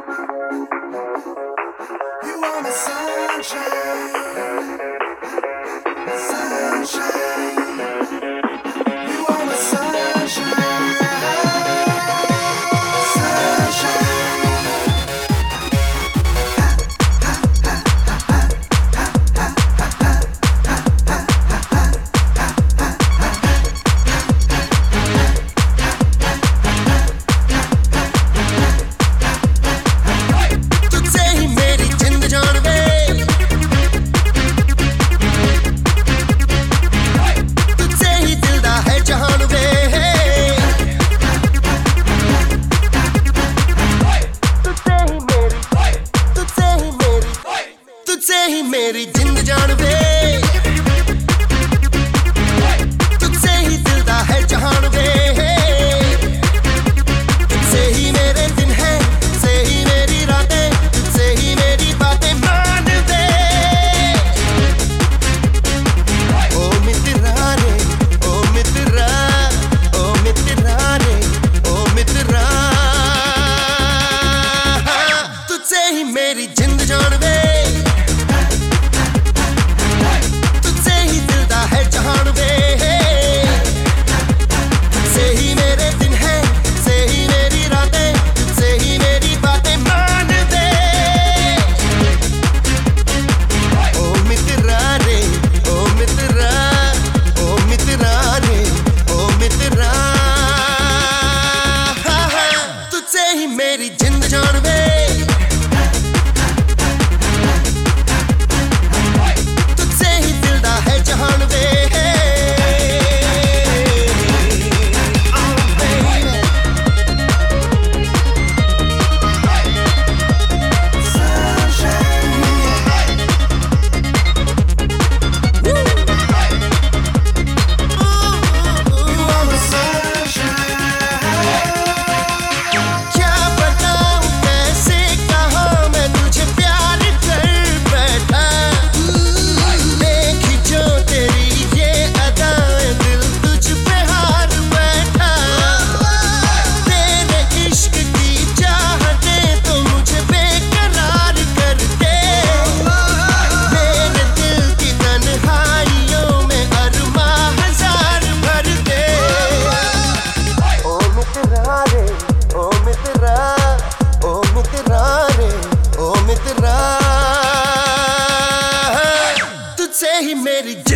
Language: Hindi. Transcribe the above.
You are my sunshine, sunshine. You are my sunshine, sunshine. मेरी जिंद जान वे, तुझसे ही दिल दा है जहान वे, तुझसे ही मेरे दिन हैं, तुझसे ही मेरी रातें, तुझसे ही मेरी बातें मान दे। ओ मित्रा रे, ओ मित्रा, ओ मित्रा रे, ओ मित्रा, तुझसे ही मेरी जिंद जान वे, मेरी जिंद जान वे, तुझसे ही दिल दा है जहान वे। तुझसे ही मेरी